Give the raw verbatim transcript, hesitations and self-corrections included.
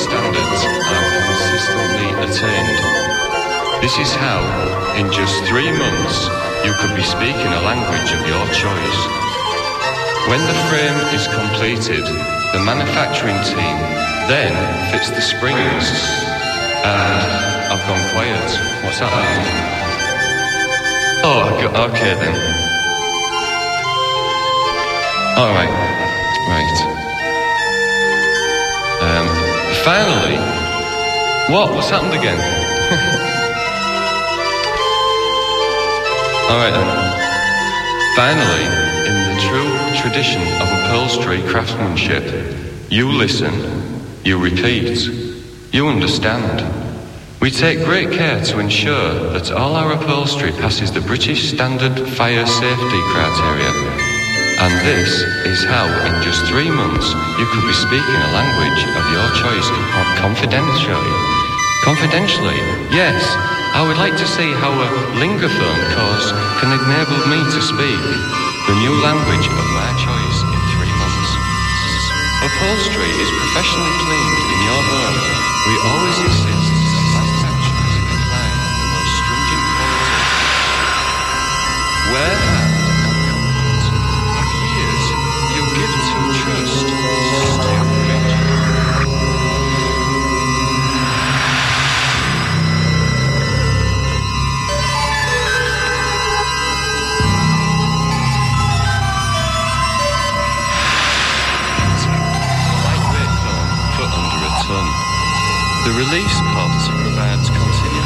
standards are consistently attained. This is how, in just three months, you could be speaking a language of your choice. When the frame is completed, the manufacturing team then fits the springs. And I've gone quiet. What's that mean? Oh, okay then. All right, right. Um, finally, what? What's happened again? All right then. Finally, in the true tradition of upholstery craftsmanship, you listen, you repeat, you understand. We take great care to ensure that all our upholstery passes the British Standard Fire Safety criteria. And this is how, in just three months, you could be speaking a language of your choice confidentially. Confidentially, yes. I would like to see how a lingophone course can enable me to speak the new language of my choice in three months. Upholstery is professionally cleaned in your home. We always insist that manufacturers apply the most stringent quality. Wear hand and comfort. For years, you give to trust. The release pot provides continuous